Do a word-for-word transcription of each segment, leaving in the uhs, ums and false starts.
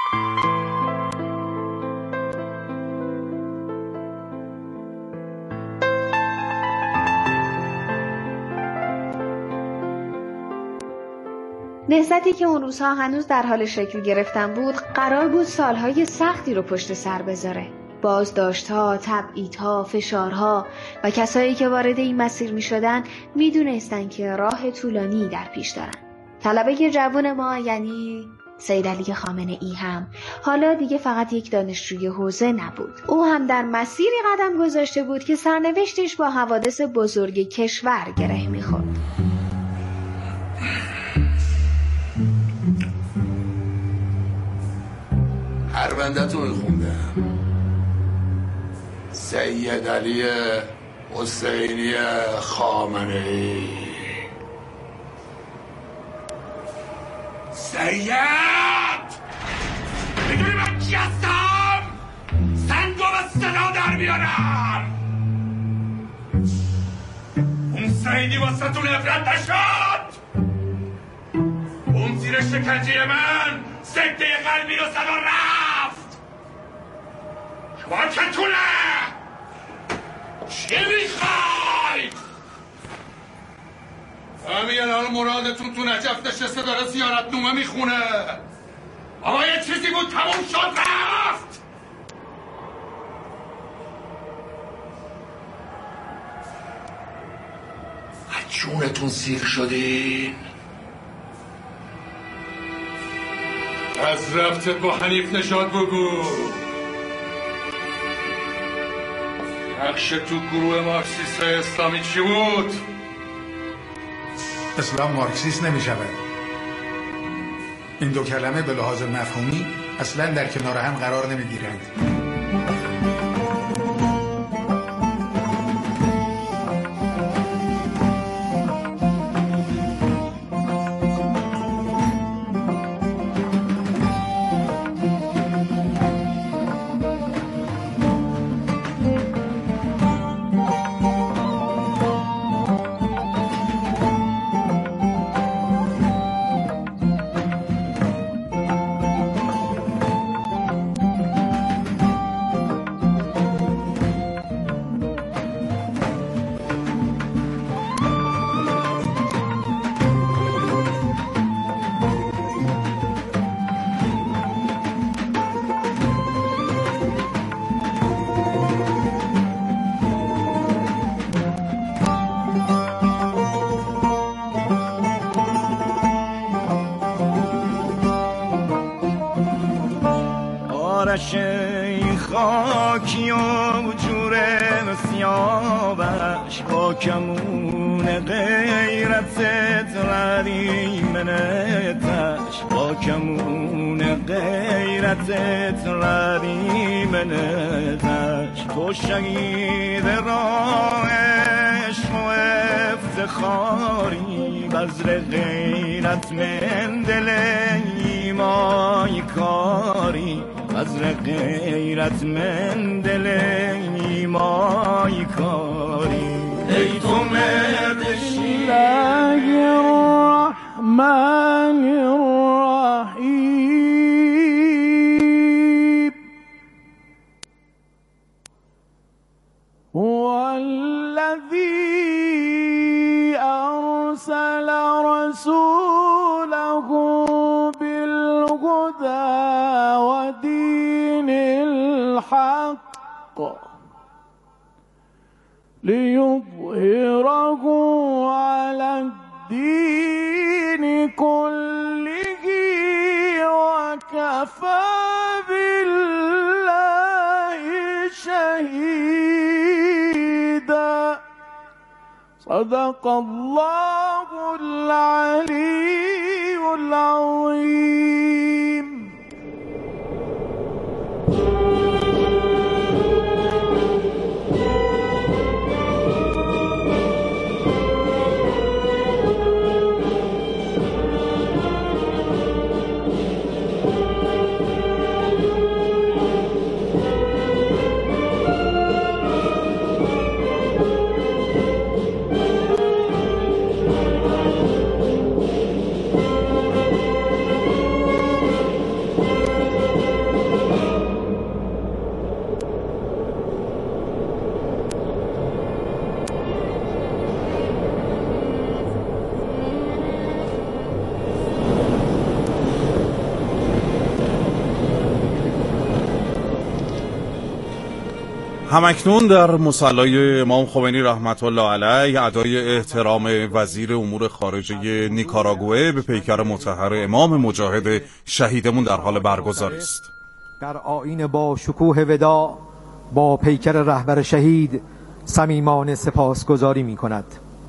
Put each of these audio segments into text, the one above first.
نهضتی که اون روزها هنوز در حال شکل گرفتن بود قرار بود سالهای سختی رو پشت سر بذاره. بازداشت‌ها، تبعیدها، فشارها و کسایی که وارد این مسیر می شدن می دونستن که راه طولانی در پیش دارن. طلبه جوان ما یعنی سید علی خامنه ای هم حالا دیگه فقط یک دانشجوی حوزه نبود. او هم در مسیری قدم گذاشته بود که سرنوشتش با حوادث بزرگ کشور گره می خورد. پرونده‌تو خوندم. سید علی حسینی خامنه ای. سید میدونی من کی هستم؟ سنگو به صدا در بیارم. اون سیدی واسه تو نفرت نشد. اون زیر شکنجه من سکته قلبی رو صدا رفت. واکتونه چی میخواید؟ همین الان مرادتون تو نجف نشسته داره زیارت نومه میخونه. اما یه چیزی بود تموم شد رفت. از جونتون سیر شدین. از رفتت با حنیف نژاد بگو. نقش تو گروه مارکسیست اسلامی چی بود؟ اسلام مارکسیست نمی شود. این دو کلمه به لحاظ مفهومی اصلا در کنار هم قرار نمی گیرند. آرش خاکی و جور سیابش با کمون غیرت منتش با کمون غیرت منتش تو شهید راهش و افتخاری بذر غیرت من دل ایمای کاری بذر غیرت من دل ایمای کاری ای تو مردشی الرحمن الرحیم هو الذی ارسل رسوله بالهدى ودين الحق ليظهره على الدين كله وكفى بالله شهيدا صدق الله العلي العظيم. همکنون در مصلی امام خمینی رحمت الله علیه ادای احترام وزیر امور خارجه نیکاراگوئه به پیکر مطهر امام مجاهد شهیدمون در حال برگزاری است. در آیین با شکوه وداع با پیکر رهبر شهید صمیمانه سپاسگزاری می کند.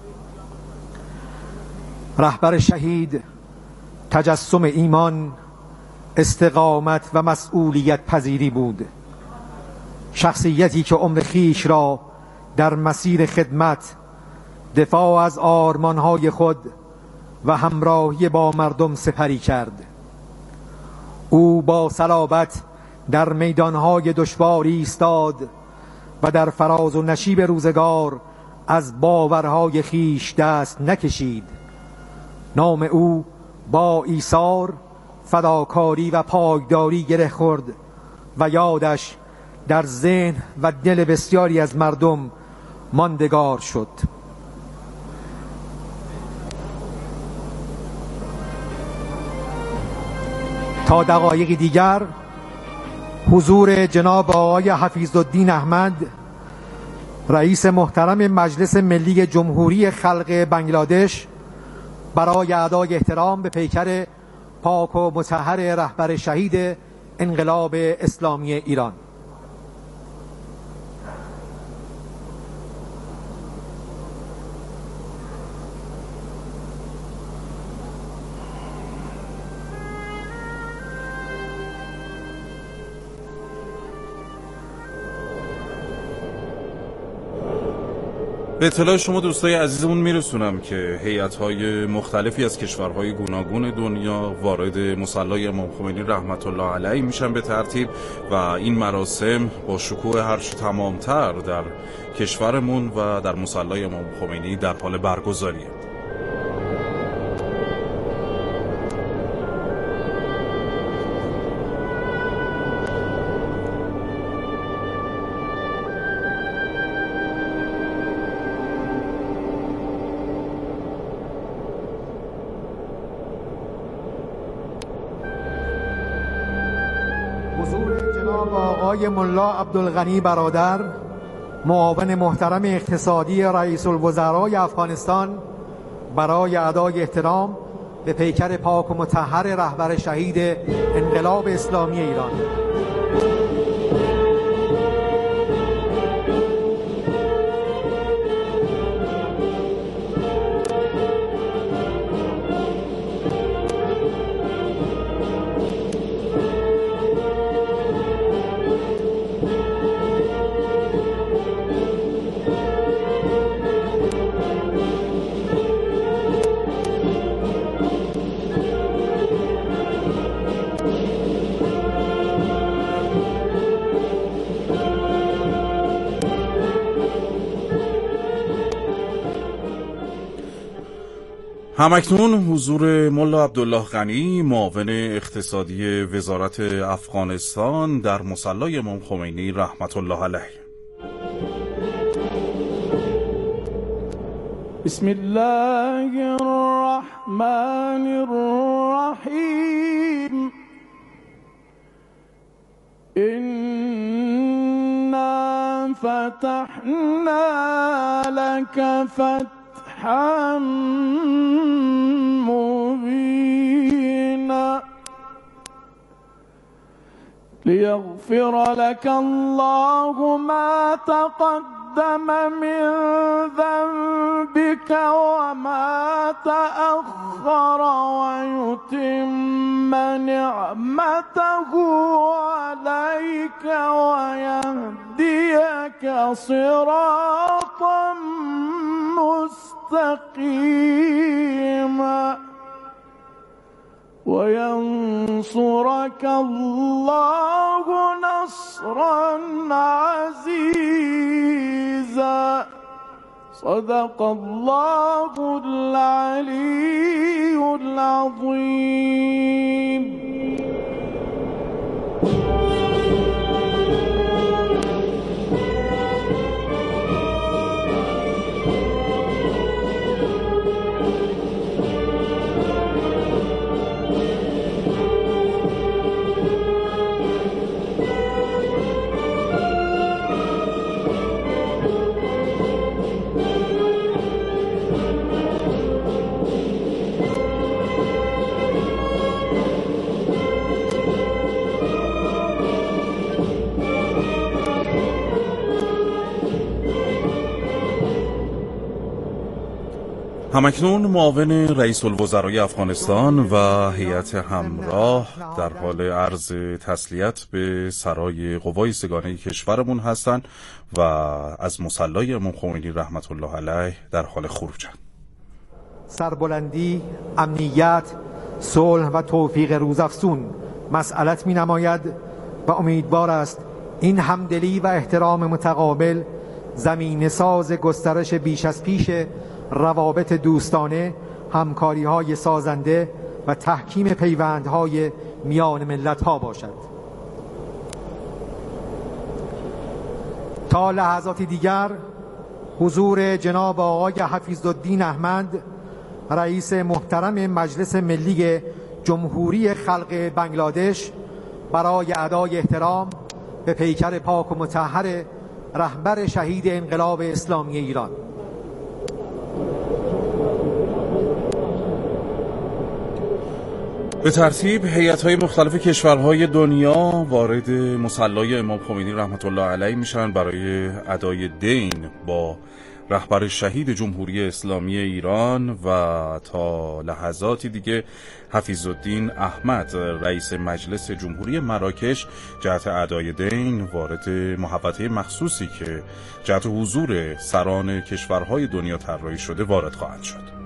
رهبر شهید تجسم ایمان، استقامت و مسئولیت پذیری بود. شخصیتی که عمر خیش را در مسیر خدمت، دفاع از آرمانهای خود و همراهی با مردم سپری کرد. او با صلابت در میدانهای دشوار ایستاد و در فراز و نشیب روزگار از باورهای خیش دست نکشید. نام او با ایثار، فداکاری و پایداری گره خورد و یادش در ذهن و دل بسیاری از مردم ماندگار شد. تا دقایقی دیگر حضور جناب آقای حفیظالدین احمد، رئیس محترم مجلس ملی جمهوری خلق بنگلادش، برای ادای احترام به پیکر پاک و مطهر رهبر شهید انقلاب اسلامی ایران. به اطلاع شما دوستای عزیزمون میرسونم که هیئت‌های مختلفی از کشورهای گوناگون دنیا وارد مصلی امام خمینی رحمت الله علیه میشن به ترتیب و این مراسم با شکوه هرچه تمامتر در کشورمون و در مصلی امام خمینی در حال برگزاریه. حضور جناب آقای ملا عبدالغنی برادر، معاون محترم اقتصادی رئیس الوزرای افغانستان، برای ادای احترام به پیکر پاک و مطهر رهبر شهید انقلاب اسلامی ایران. همکنون حضور ملا عبدالله غنی، معاون اقتصادی وزارت افغانستان در مصلی امام خمینی رحمت الله علیه. بسم الله الرحمن الرحیم. إنا فتحنا لك فتحا مبينا ليغفر لك الله ما تقدم من ذنبك وما تأخر ويتم نعمته عليك ويهديك صراطا مستقيما وينصرك الله نصرا عزيزا. صدق الله العلي العظيم. همکنون معاون رئیس الوزرای افغانستان و هیئت همراه در حال عرض تسلیت به سرای قوای سگانه کشورمون هستند و از مصلی امام خمینی رحمت الله علیه در حال خروجند. سربلندی، امنیت، صلح و توفیق روزافزون مسئلت می نماید و امیدوار است این همدلی و احترام متقابل زمینه ساز گسترش بیش از پیش روابط دوستانه، همکاری‌های سازنده و تحکیم پیوندهای میان ملت‌ها باشد. تا لحظاتی دیگر حضور جناب آقای حفیظالدین احمد، رئیس محترم مجلس ملی جمهوری خلق بنگلادش، برای ادای احترام به پیکر پاک و مطهر رهبر شهید انقلاب اسلامی ایران. به ترتیب هیئت‌های مختلف کشورهای دنیا وارد مصلی امام خمینی رحمت الله علیه میشن برای ادای دین با رهبر شهید جمهوری اسلامی ایران و تا لحظاتی دیگه حفیظالدین احمد، رئیس مجلس جمهوری مراکش، جهت ادای دین وارد محوطه مخصوصی که جهت حضور سران کشورهای دنیا طراحی شده وارد خواهند شد.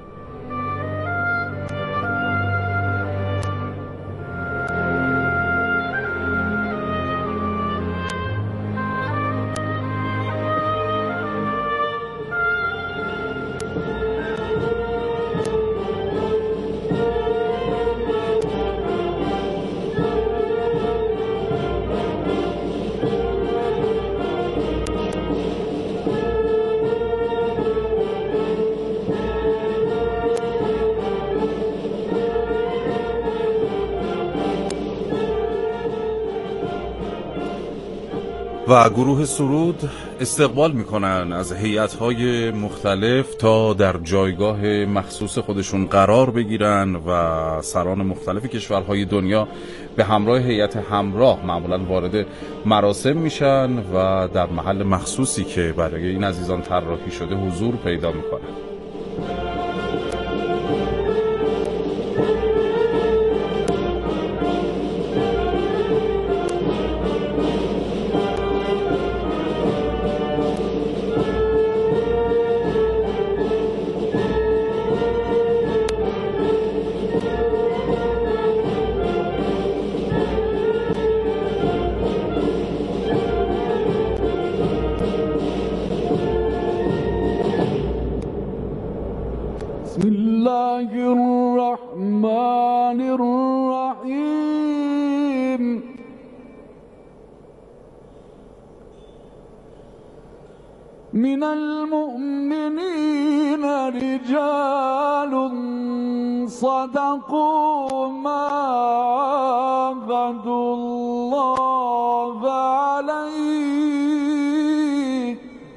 و گروه سرود استقبال میکنن از هیئت‌های مختلف تا در جایگاه مخصوص خودشون قرار بگیرن و سران مختلف کشورهای دنیا به همراه هیئت همراه معمولا وارد مراسم میشن و در محل مخصوصی که برای این عزیزان طراحی شده حضور پیدا میکنن. بسم الله الرحمن الرحيم من المؤمنين رجال صدقوا ما عاهدوا الله عليه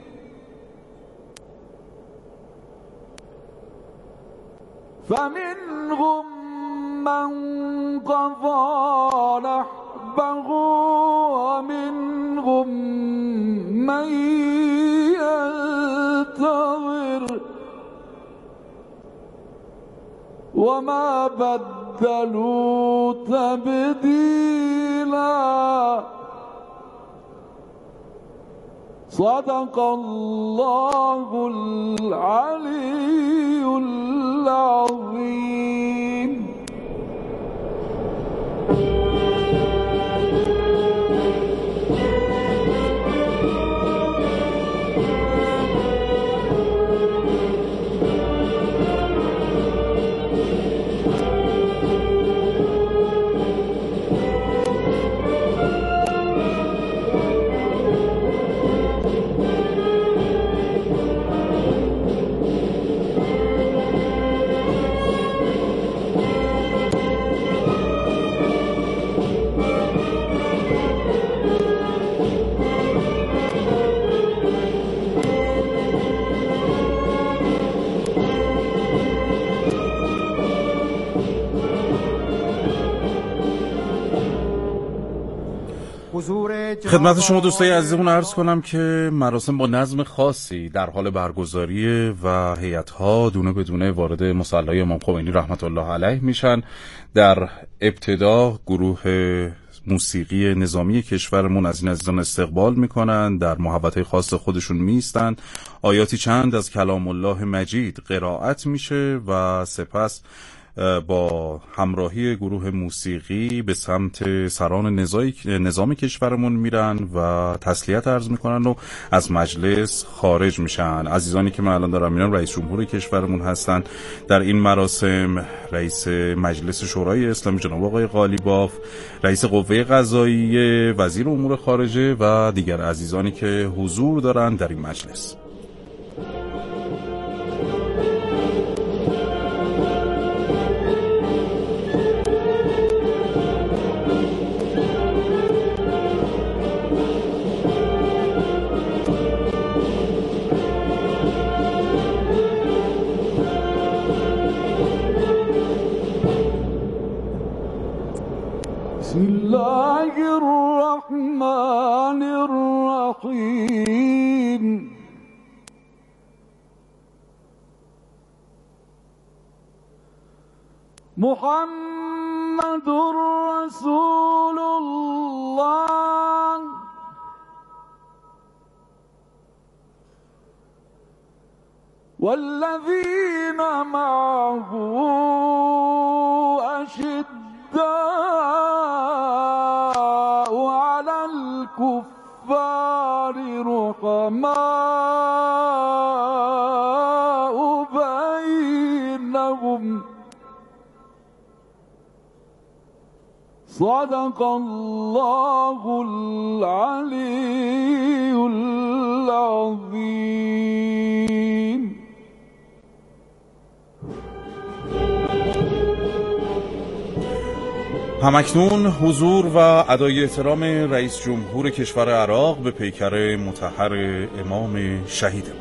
فمنهم من قضى نحبه ومنهم من ينتظر وما بدلوا تبديلا صدق الله العلي العظيم. خدمت شما دوستای عزیزمون عرض کنم که مراسم با نظم خاصی در حال برگزاری و هیئت‌ها دونه به دونه وارد مصلی امام خمینی رحمت الله علیه میشن. در ابتدا گروه موسیقی نظامی کشورمون از این عزیزان استقبال میکنن، در محوطه خاص خودشون میستن، آیاتی چند از کلام الله مجید قرائت میشه و سپس با همراهی گروه موسیقی به سمت سران نظام کشورمون میرن و تسلیت عرض میکنن و از مجلس خارج میشن. عزیزانی که من الان دارم میرن رئیس جمهور کشورمون هستن. در این مراسم رئیس مجلس شورای اسلامی جناب آقای قالیباف، رئیس قوه قضاییه، وزیر امور خارجه و دیگر عزیزانی که حضور دارن در این مجلس. بسم الله الرحمن الرحیم. محمد رسول الله والذین معه أشداء على الكفار رحماء بينهم صدق الله العلي العظيم. همکنون حضور و ادای احترام رئیس جمهور کشور عراق به پیکر مطهر امام شهید.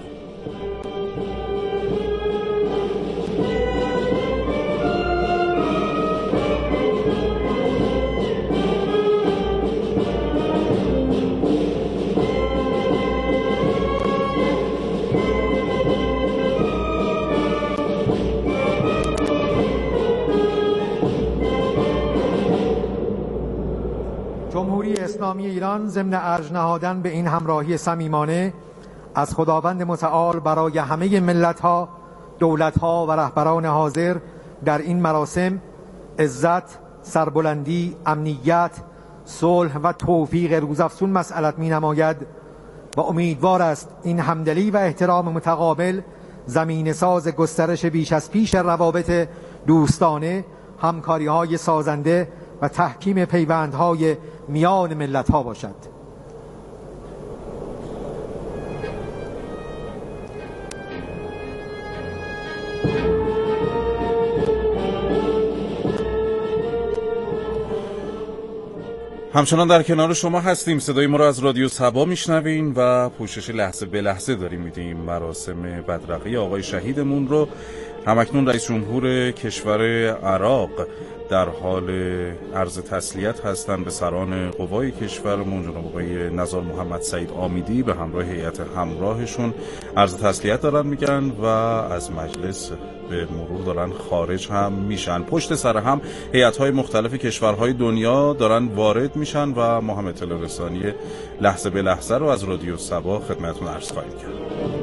جمهوری اسلامی ایران ضمن ارج نهادن به این همراهی صمیمانه از خداوند متعال برای همه ملت‌ها، دولت‌ها و رهبران حاضر در این مراسم عزت، سربلندی، امنیت، صلح و توفیق روزافزون مسئلت می‌نماید و امیدوار است این همدلی و احترام متقابل زمین ساز گسترش بیش از پیش روابط دوستانه، همکاری‌های سازنده و تحکیم پیوندهای میان ملت‌ها باشد. همچنان در کنار شما هستیم، صدای ما را از رادیو صبا میشنوین و پوشش لحظه به لحظه داریم میدیم. مراسم بدرقه آقای شهیدمون رو همکنون رئیس جمهور کشور عراق در حال عرض تسلیت هستند به سران قوای کشورمون، جناب آقای نزار محمد سعید آمیدی به همراه هیئت همراهشون عرض تسلیت دارن میگن و از مجلس به مرور دارن خارج هم میشن. پشت سر هم هیئت‌های مختلف کشورهای دنیا دارن وارد میشن و ما هم اطلاع رسانی لحظه به لحظه رو از رادیو صبا خدمتتون عرض خواهیم کرد.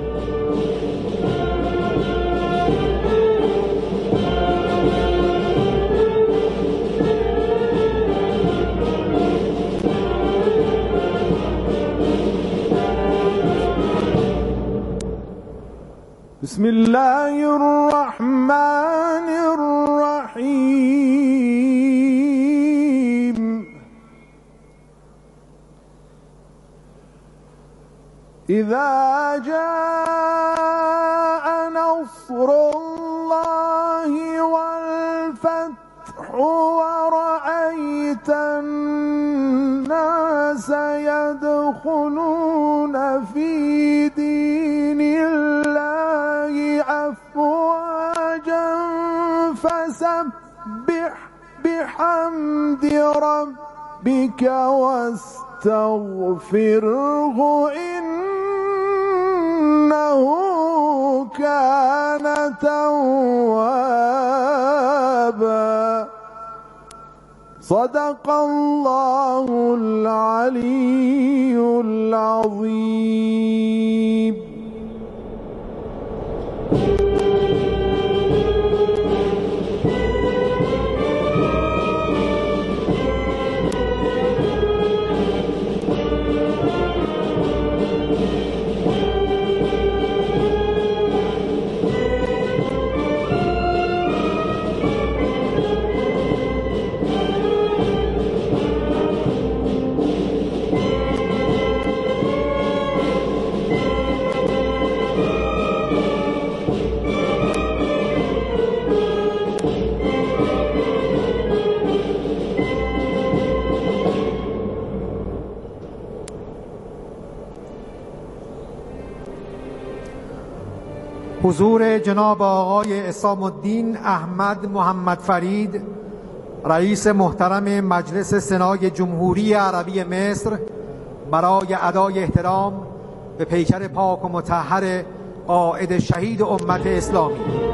بسم الله الرحمن الرحیم. اذا جاء نصر الله والفتح ورأيت الناس يدخلون في دين الله أفواجا فسبح بحمد ربك واستغفر واستغفره إنه كان توابا. صدق الله العلي العظيم. حضور جناب آقای عصام الدین احمد محمد فرید، رئیس محترم مجلس سنای جمهوری عربی مصر، برای ادای احترام به پیکر پاک و مطهر قائد شهید امت اسلامی.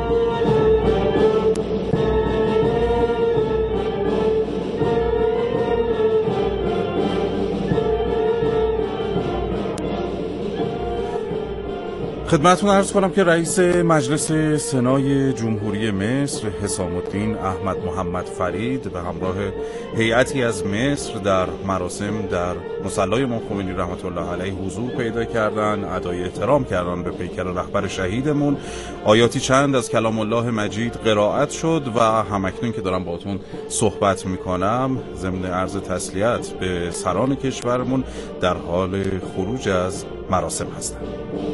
خدمتتون عرض کنم که رئیس مجلس سنای جمهوری مصر حسام الدین احمد محمد فرید به همراه هیئتی از مصر در مراسم در مصلی امام خمینی رحمت الله علیه حضور پیدا کردند، ادای احترام کردند به پیکر رهبر شهیدمون. آیاتی چند از کلام الله مجید قرائت شد و همکنون که دارم باهاتون صحبت میکنم ضمن عرض تسلیت به سران کشورمون در حال خروج از مراسم هستند.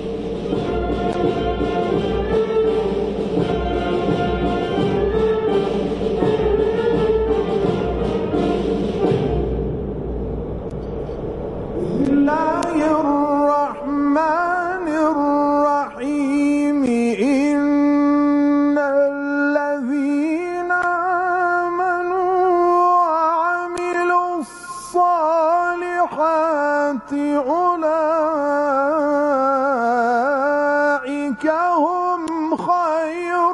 أولئك هم خير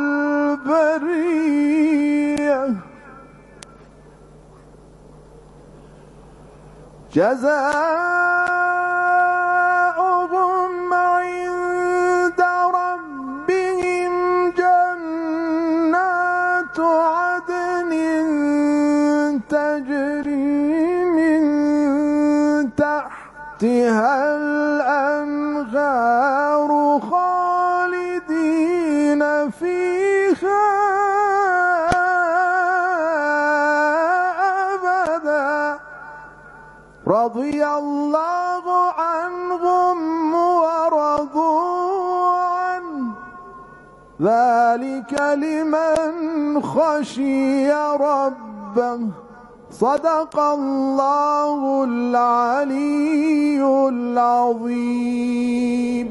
البرية جزاؤهم عند ربهم جنات عدن تجري من تحتها الأنهار خالدين فيها أبدا رضي الله عنهم ورضوا عنه ذلك لمن خشي ربه صدق الله العلي العظيم.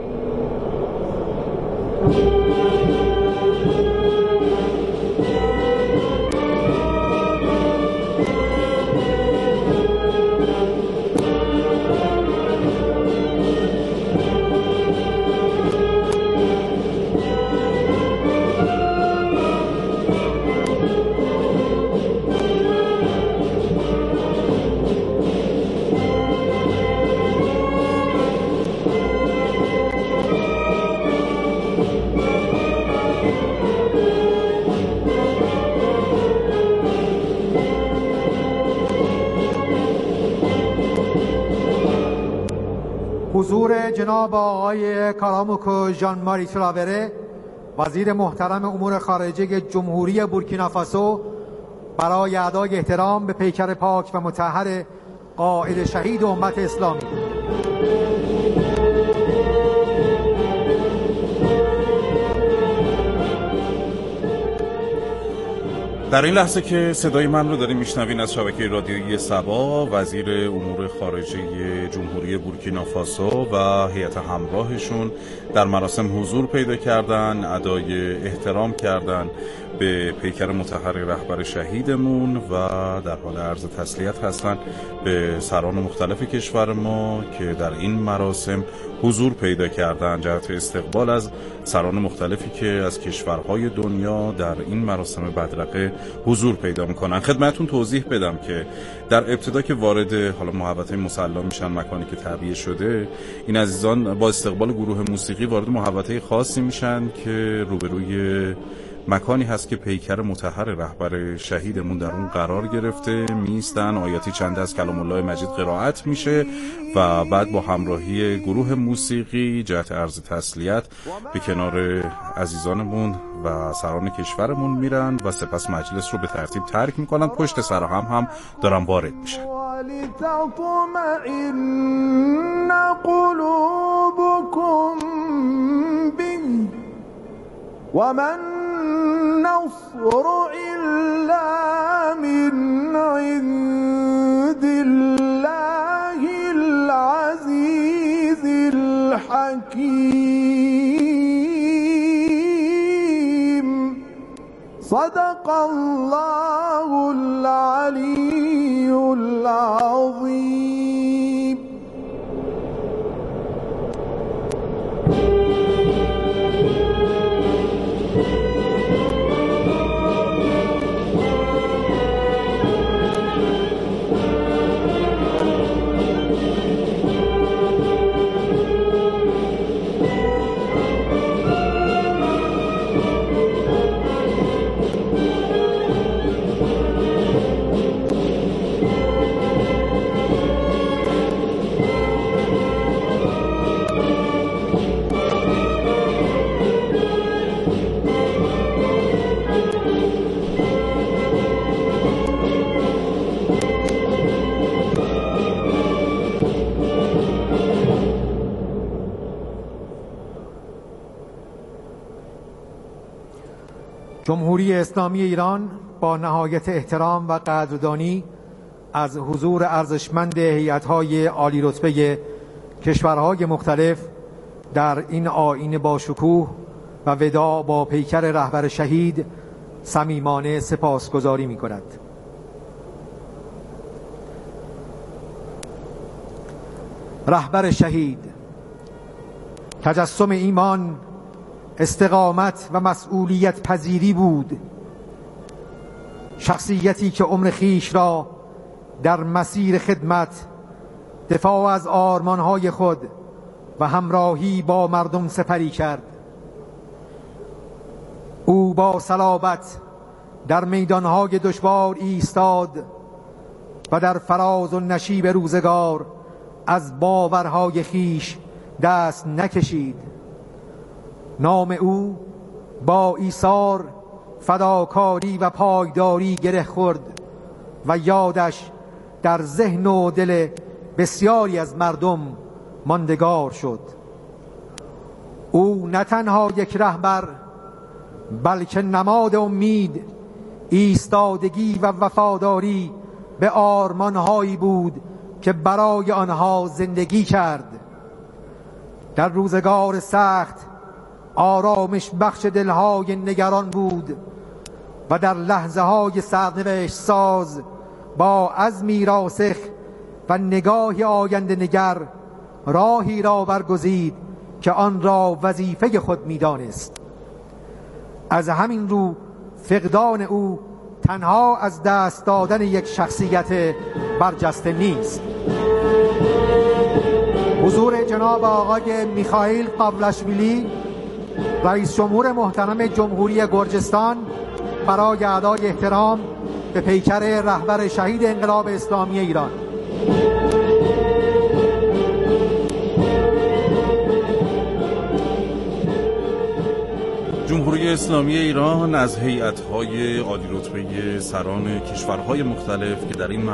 حضور جناب آقای کاراموکو ژان ماری تراوره، وزیر محترم امور خارجه جمهوری بورکینافاسو، برای ادای احترام به پیکر پاک و مطهر قائد شهید امت اسلامی. در این لحظه که صدای من رو داریم میشنوین از شبکه رادیویی سبا، وزیر امور خارجه جمهوری بورکینافاسو و هیئت همراهشون در مراسم حضور پیدا کردن، ادای احترام کردن به پیکر مطهر رهبر شهیدمون و در حال عرض تسلیت هستند به سران مختلف کشور ما که در این مراسم حضور پیدا کردن، جهت استقبال از سران مختلفی که از کشورهای دنیا در این مراسم بدرقه حضور پیدا میکنن. خدمتون توضیح بدم که در ابتدا که وارد حالا محوطه مصلی میشن، مکانی که تعبیه شده، این عزیزان با استقبال گروه موسیقی وارد محوطه خاصی میشن که روبروی مکانی هست که پیکر مطهر رهبر شهیدمون در اون قرار گرفته. میستن، آیاتی چند از کلام الله مجید قرائت میشه و بعد با همراهی گروه موسیقی جهت عرض تسلیت به کنار عزیزانمون و سران کشورمون میرن و سپس مجلس رو به ترتیب ترک میکنن. پشت سر هم هم دارن وارد میشن. ولتطمئن قلوبكم به وما النصر إلا من عند الله العزيز الحكيم صدق الله العلي العظيم. جمهوری اسلامی ایران با نهایت احترام و قدردانی از حضور ارزشمند هیئت‌های عالی رتبه کشورهای مختلف در این آیین با شکوه و وداع با پیکر رهبر شهید صمیمانه سپاسگزاری می‌کند. رهبر شهید تجسم ایمان، استقامت و مسئولیت پذیری بود. شخصیتی که عمر خیش را در مسیر خدمت، دفاع از آرمانهای خود و همراهی با مردم سپری کرد. او با صلابت در میدانهای دشوار ایستاد و در فراز و نشیب روزگار از باورهای خیش دست نکشید. نام او با ایثار، فداکاری و پایداری گره خورد و یادش در ذهن و دل بسیاری از مردم ماندگار شد. او نه تنها یک رهبر، بلکه نماد امید، ایستادگی و وفاداری به آرمانهایی بود که برای آنها زندگی کرد. در روزگار سخت آرامش بخش دلهای نگران بود و در لحظه های سرنوشت ساز با عزمی راسخ و نگاهی آینده نگر راهی را برگزید که آن را وظیفه خود می‌دانست. از همین رو فقدان او تنها از دست دادن یک شخصیت برجسته نیست. حضور جناب آقای میخائیل قاولاشویلی، رئیس جمهور محترم جمهوری گرجستان، برای ادای احترام به پیکر رهبر شهید انقلاب اسلامی ایران. جمهوری اسلامی ایران از هیئت‌های عالی رتبه سران کشورهای مختلف که در این